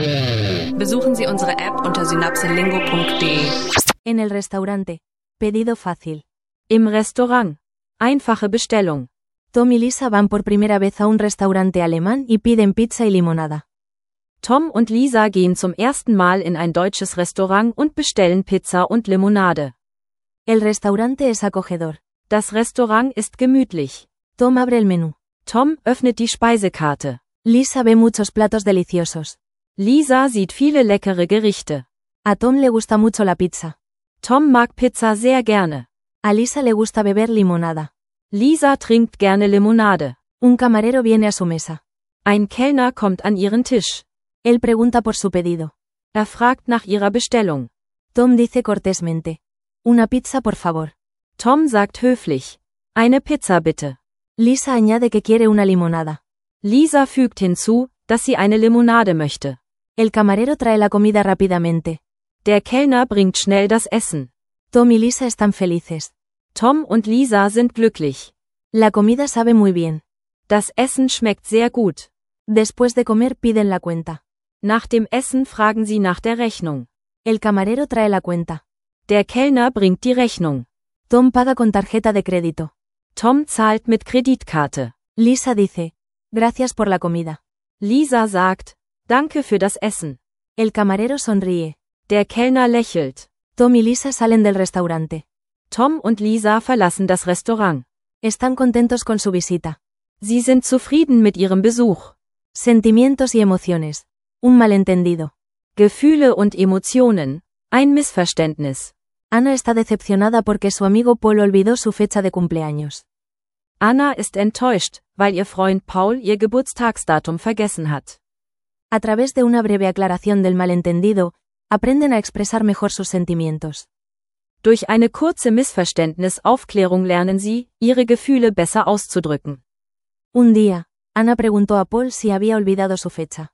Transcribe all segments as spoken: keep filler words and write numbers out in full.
Besuchen Sie unsere App unter synapselingo punkt de. En el restaurante. Pedido fácil. Im Restaurant. Einfache Bestellung. Tom y Lisa van por primera vez a un restaurante alemán y piden pizza y limonada. Tom und Lisa gehen zum ersten Mal in ein deutsches Restaurant und bestellen Pizza und Limonade. El restaurante es acogedor. Das Restaurant ist gemütlich. Tom abre el menú. Tom öffnet die Speisekarte. Lisa ve muchos platos deliciosos. Lisa sieht viele leckere Gerichte. A Tom le gusta mucho la pizza. Tom mag Pizza sehr gerne. A Lisa le gusta beber limonada. Lisa trinkt gerne Limonade. Un camarero viene a su mesa. Ein Kellner kommt an ihren Tisch. Él pregunta por su pedido. Er fragt nach ihrer Bestellung. Tom dice cortésmente. Una pizza por favor. Tom sagt höflich. Eine Pizza bitte. Lisa añade que quiere una limonada. Lisa fügt hinzu, dass sie eine Limonade möchte. El camarero trae la comida rápidamente. Der Kellner bringt schnell das Essen. Tom y Lisa están felices. Tom und Lisa sind glücklich. La comida sabe muy bien. Das Essen schmeckt sehr gut. Después de comer piden la cuenta. Nach dem Essen fragen sie nach der Rechnung. El camarero trae la cuenta. Der Kellner bringt die Rechnung. Tom paga con tarjeta de crédito. Tom zahlt mit Kreditkarte. Lisa dice, gracias por la comida. Lisa sagt, danke für das Essen. El camarero sonríe. Der Kellner lächelt. Tom y Lisa salen del restaurante. Tom und Lisa verlassen das Restaurant. Están contentos con su visita. Sie sind zufrieden mit ihrem Besuch. Sentimientos y emociones. Un malentendido. Gefühle und Emotionen. Ein Missverständnis. Ana está decepcionada porque su amigo Paul olvidó su fecha de cumpleaños. Anna ist enttäuscht, weil ihr Freund Paul ihr Geburtstagsdatum vergessen hat. A través de una breve aclaración del malentendido, aprenden a expresar mejor sus sentimientos. Durch eine kurze Missverständnisaufklärung lernen sie, ihre Gefühle besser auszudrücken. Un día, Ana preguntó a Paul si había olvidado su fecha.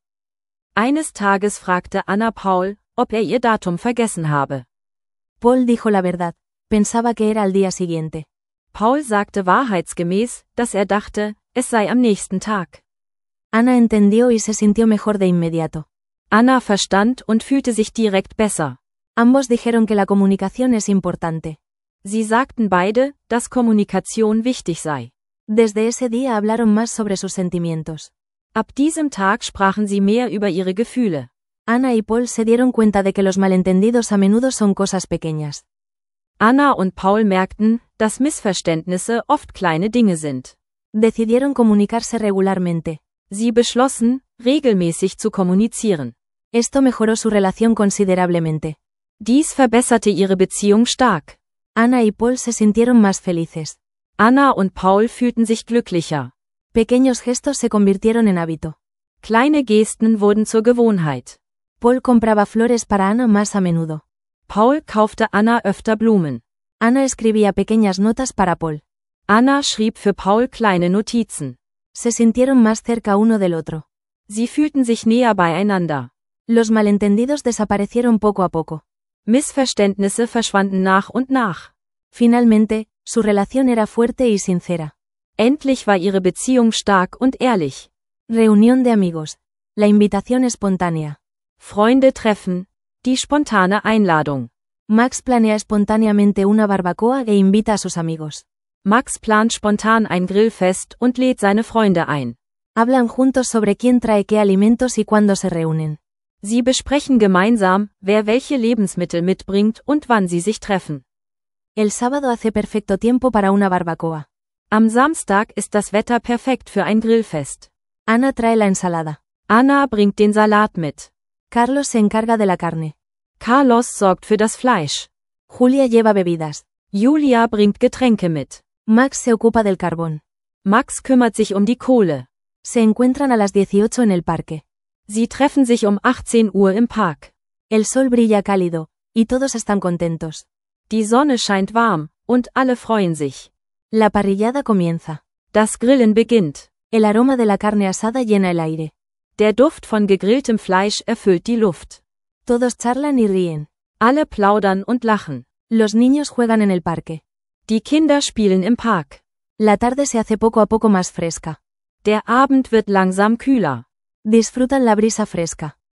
Eines Tages fragte Anna Paul, ob er ihr Datum vergessen habe. Paul dijo la verdad, pensaba que era al día siguiente. Paul sagte wahrheitsgemäß, dass er dachte, es sei am nächsten Tag. Ana entendió y se sintió mejor de inmediato. Anna verstand und fühlte sich direkt besser. Ambos dijeron que la comunicación es importante. Sie sagten beide, dass Kommunikation wichtig sei. Desde ese día hablaron más sobre sus sentimientos. Ab diesem Tag sprachen sie mehr über ihre Gefühle. Ana y Paul se dieron cuenta de que los malentendidos a menudo son cosas pequeñas. Anna und Paul merkten, dass Missverständnisse oft kleine Dinge sind. Decidieron comunicarse regularmente. Sie beschlossen, regelmäßig zu kommunizieren. Esto mejoró su relación considerablemente. Dies verbesserte ihre Beziehung stark. Ana y Paul se sintieron más felices. Anna und Paul fühlten sich glücklicher. Pequeños gestos se convirtieron en hábito. Kleine Gesten wurden zur Gewohnheit. Paul compraba flores para Ana más a menudo. Paul kaufte Anna öfter Blumen. Ana escribía pequeñas notas para Paul. Anna schrieb für Paul kleine Notizen. Se sintieron más cerca uno del otro. Sie fühlten sich näher beieinander. Los malentendidos desaparecieron poco a poco. Missverständnisse verschwanden nach und nach. Finalmente, su relación era fuerte y sincera. Endlich war ihre Beziehung stark und ehrlich. Reunión de amigos. La invitación espontánea. Freunde treffen. Die spontane Einladung. Max planea espontáneamente una barbacoa e invita a sus amigos. Max plant spontan ein Grillfest und lädt seine Freunde ein. Hablan juntos sobre quién trae qué alimentos y cuándo se reúnen. Sie besprechen gemeinsam, wer welche Lebensmittel mitbringt und wann sie sich treffen. El sábado hace perfecto tiempo para una barbacoa. Am Samstag ist das Wetter perfekt für ein Grillfest. Ana trae la ensalada. Anna bringt den Salat mit. Carlos se encarga de la carne. Carlos sorgt für das Fleisch. Julia lleva bebidas. Julia bringt Getränke mit. Max se ocupa del carbón. Max kümmert sich um die Kohle. Se encuentran a las dieciocho en el parque. Sie treffen sich um achtzehn Uhr im Park. El sol brilla cálido, y todos están contentos. Die Sonne scheint warm, und alle freuen sich. La parrillada comienza. Das Grillen beginnt. El aroma de la carne asada llena el aire. Der Duft von gegrilltem Fleisch erfüllt die Luft. Todos charlan y ríen. Alle plaudern und lachen. Los niños juegan en el parque. Die Kinder spielen im Park. La tarde se hace poco a poco más fresca. Der Abend wird langsam kühler. Disfrutan la brisa fresca.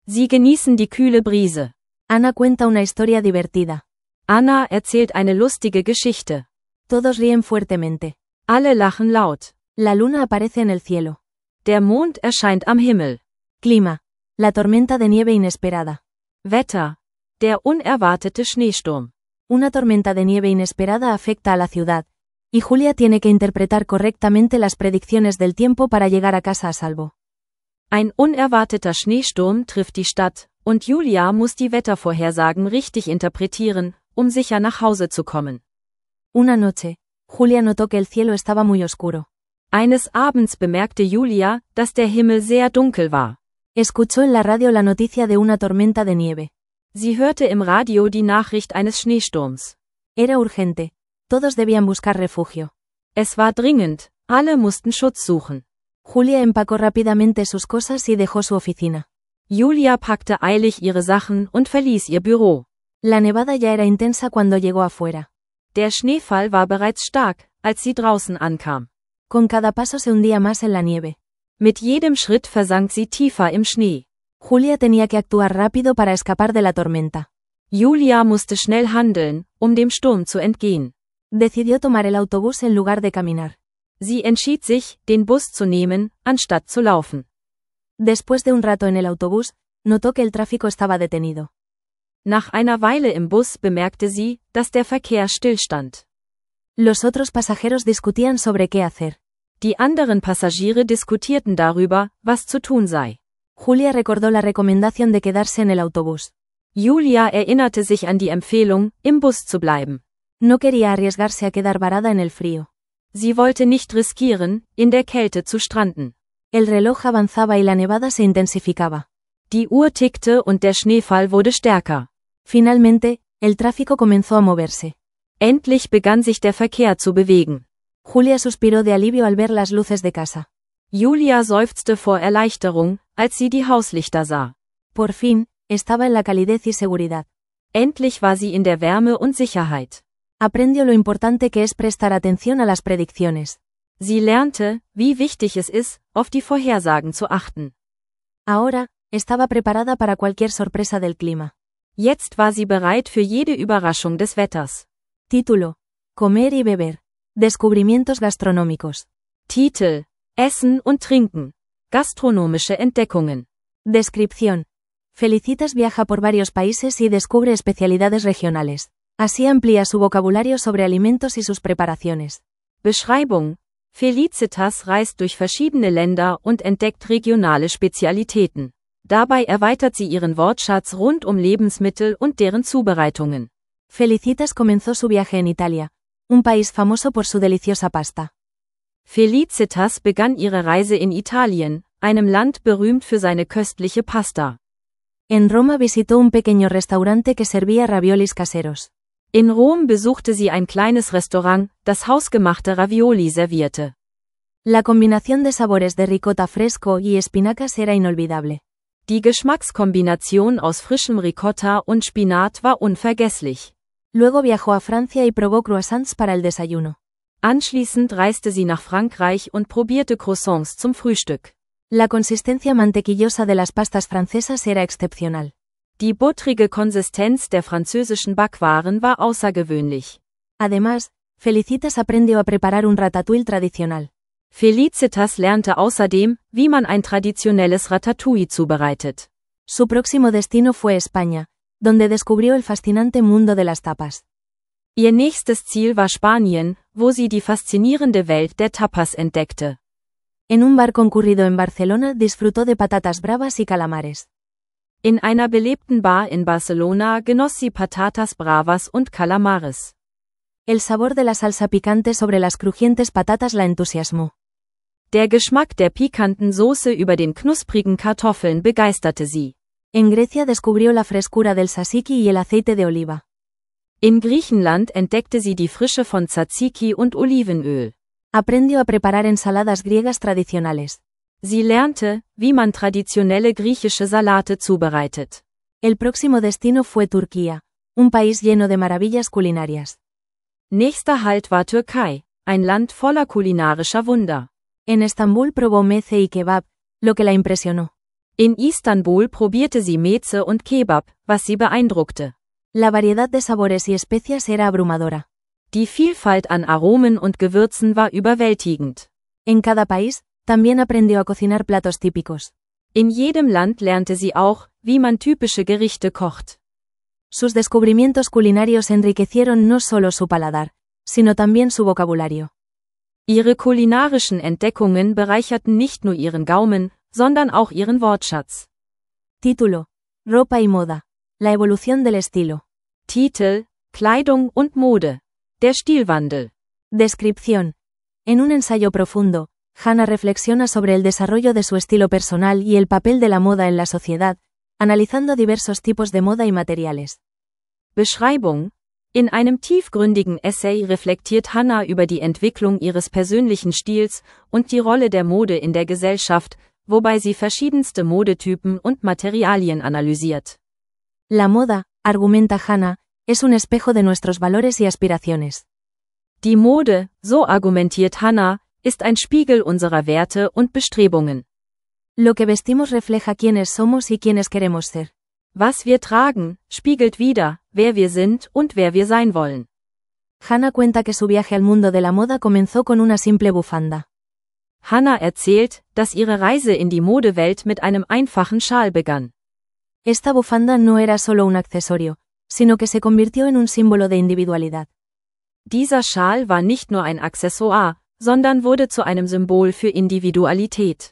Sie genießen die kühle Brise. Ana cuenta una historia divertida. Anna erzählt eine lustige Geschichte. Todos ríen fuertemente. Alle lachen laut. La luna aparece en el cielo. Der Mond erscheint am Himmel. Clima. La tormenta de nieve inesperada. Wetter. Der unerwartete Schneesturm. Una tormenta de nieve inesperada afecta a la ciudad, y Julia tiene que interpretar correctamente las predicciones del tiempo para llegar a casa a salvo. Ein unerwarteter Schneesturm trifft die Stadt, und Julia muss die Wettervorhersagen richtig interpretieren, um sicher nach Hause zu kommen. Una noche, Julia notó que el cielo estaba muy oscuro. Eines Abends bemerkte Julia, dass der Himmel sehr dunkel war. Escuchó en la radio la noticia de una tormenta de nieve. Sie hörte im Radio die Nachricht eines Schneesturms. Era urgente. Todos debían buscar refugio. Es war dringend, alle mussten Schutz suchen. Julia empacó rápidamente sus cosas y dejó su oficina. Julia packte eilig ihre Sachen und verließ ihr Büro. La nevada ya era intensa cuando llegó afuera. Der Schneefall war bereits stark, als sie draußen ankam. Con cada paso se hundía más en la nieve. Mit jedem Schritt versank sie tiefer im Schnee. Julia tenía que actuar rápido para escapar de la tormenta. Julia musste schnell handeln, um dem Sturm zu entgehen. Decidió tomar el autobús en lugar de caminar. Sie entschied sich, den Bus zu nehmen, anstatt zu laufen. Después de un rato en el autobús, notó que el tráfico estaba detenido. Nach einer Weile im Bus bemerkte sie, dass der Verkehr stillstand. Los otros pasajeros discutían sobre qué hacer. Die anderen Passagiere diskutierten darüber, was zu tun sei. Julia recordó la recomendación de quedarse en el autobús. Julia erinnerte sich an die Empfehlung, im Bus zu bleiben. No quería arriesgarse a quedar varada en el frío. Sie wollte nicht riskieren, in der Kälte zu stranden. El reloj avanzaba y la nevada se intensificaba. Die Uhr tickte und der Schneefall wurde stärker. Finalmente, el tráfico comenzó a moverse. Endlich begann sich der Verkehr zu bewegen. Julia suspiró de alivio al ver las luces de casa. Julia seufzte vor Erleichterung, als sie die Hauslichter sah. Por fin, estaba en la calidez y seguridad. Endlich war sie in der Wärme und Sicherheit. Aprendió lo importante que es prestar atención a las predicciones. Sie lernte, wie wichtig es ist, auf die Vorhersagen zu achten. Ahora, estaba preparada para cualquier sorpresa del clima. Jetzt war sie bereit für jede Überraschung des Wetters. Título: Comer y beber. Descubrimientos gastronómicos. Titel: Essen und Trinken. Gastronomische Entdeckungen. Descripción. Felicitas viaja por varios países y descubre especialidades regionales. Así amplía su vocabulario sobre alimentos y sus preparaciones. Beschreibung. Felicitas reist durch verschiedene Länder und entdeckt regionale Spezialitäten. Dabei erweitert sie ihren Wortschatz rund um Lebensmittel und deren Zubereitungen. Felicitas comenzó su viaje en Italia, un país famoso por su deliciosa pasta. Felicitas begann ihre Reise in Italien, einem Land berühmt für seine köstliche Pasta. En Roma visitó un pequeño restaurante que servía raviolis caseros. In Rom besuchte sie ein kleines Restaurant, das hausgemachte Ravioli servierte. La combinación de sabores de ricota fresco y espinacas era inolvidable. Die Geschmackskombination aus frischem Ricotta und Spinat war unvergesslich. Luego viajó a Francia y probó croissants para el desayuno. Anschließend reiste sie nach Frankreich und probierte Croissants zum Frühstück. La consistencia mantequillosa de las pastas francesas era excepcional. Die buttrige Konsistenz der französischen Backwaren war außergewöhnlich. Además, Felicitas aprendió a preparar un ratatouille tradicional. Felicitas lernte außerdem, wie man ein traditionelles Ratatouille zubereitet. Su próximo destino fue España, donde descubrió el fascinante mundo de las tapas. Ihr nächstes Ziel war Spanien, wo sie die faszinierende Welt der Tapas entdeckte. En un bar concurrido en Barcelona disfrutó de patatas bravas y calamares. In einer belebten Bar in Barcelona genoss sie Patatas Bravas und Calamares. El sabor de la salsa picante sobre las crujientes patatas la entusiasmó. Der Geschmack der pikanten Soße über den knusprigen Kartoffeln begeisterte sie. En Grecia descubrió la frescura del tzatziki y el aceite de oliva. In Griechenland entdeckte sie die Frische von Tzatziki und Olivenöl. Aprendió a preparar ensaladas griegas tradicionales. Sie lernte, wie man traditionelle griechische Salate zubereitet. El próximo destino fue Turquía, un país lleno de maravillas culinarias. Nächster Halt war Türkei, ein Land voller kulinarischer Wunder. En Estambul probó meze y kebab, lo que la impresionó. In Istanbul probierte sie Meze und Kebab, was sie beeindruckte. La variedad de sabores y especias era abrumadora. Die Vielfalt an Aromen und Gewürzen war überwältigend. En cada país, también aprendió a cocinar platos típicos. In jedem Land lernte sie auch, wie man typische Gerichte kocht. Sus descubrimientos culinarios enriquecieron no solo su paladar, sino también su vocabulario. Ihre kulinarischen Entdeckungen bereicherten nicht nur ihren Gaumen, sondern auch ihren Wortschatz. Título: Ropa y moda. La evolución del estilo. Titel: Kleidung und Mode. Der Stilwandel. Descripción. En un ensayo profundo, Hannah reflexiona sobre el desarrollo de su estilo personal y el papel de la moda en la sociedad, analizando diversos tipos de moda y materiales. Beschreibung. In einem tiefgründigen Essay reflektiert Hannah über die Entwicklung ihres persönlichen Stils und die Rolle der Mode in der Gesellschaft, wobei sie verschiedenste Modetypen und Materialien analysiert. La moda, argumenta Hannah, es un espejo de nuestros valores y aspiraciones. Die Mode, so argumentiert Hannah, ist ein Spiegel unserer Werte und Bestrebungen. Lo que vestimos refleja quiénes somos y quiénes queremos ser. Was wir tragen, spiegelt wider, wer wir sind und wer wir sein wollen. Hannah cuenta que su viaje al mundo de la moda comenzó con una simple bufanda. Hannah erzählt, dass ihre Reise in die Modewelt mit einem einfachen Schal begann. Esta bufanda no era solo un accesorio, sino que se convirtió en un símbolo de individualidad. Dieser Schal war nicht nur ein Accessoire, sondern wurde zu einem Symbol für Individualität.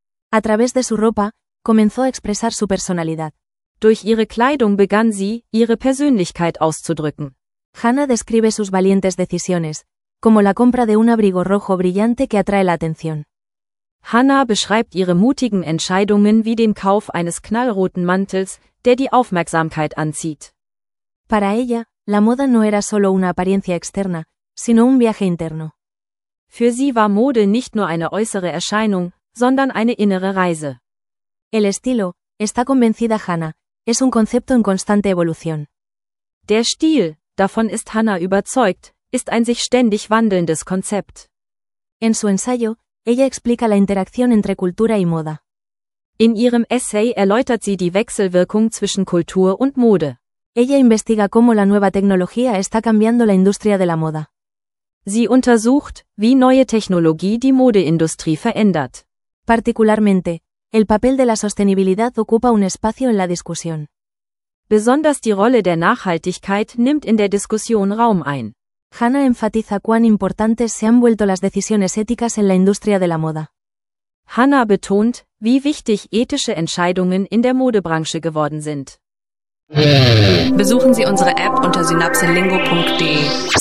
A través de su ropa, comenzó a expresar su personalidad. Durch ihre Kleidung begann sie, ihre Persönlichkeit auszudrücken. Hannah describe sus valientes decisiones, como la compra de un abrigo rojo brillante que atrae la atención. Hannah beschreibt ihre mutigen Entscheidungen wie den Kauf eines knallroten Mantels, der die Aufmerksamkeit anzieht. Para ella, la moda no era solo una apariencia externa, sino un viaje interno. Für sie war Mode nicht nur eine äußere Erscheinung, sondern eine innere Reise. El estilo, está convencida Hannah, es un concepto en constante evolución. Der Stil, davon ist Hannah überzeugt, ist ein sich ständig wandelndes Konzept. En su ensayo, ella explica la interacción entre cultura y moda. In ihrem Essay erläutert sie die Wechselwirkung zwischen Kultur und Mode. Ella investiga cómo la nueva tecnología está cambiando la industria de la moda. Sie untersucht, wie neue Technologie die Modeindustrie verändert. Particularmente, el papel de la sostenibilidad ocupa un espacio en la discusión. Besonders die Rolle der Nachhaltigkeit nimmt in der Diskussion Raum ein. Hannah enfatiza cuán importantes se han vuelto las decisiones éticas en la industria de la moda. Hannah betont, wie wichtig ethische Entscheidungen in der Modebranche geworden sind. Besuchen Sie unsere App unter synapselingo punkt de.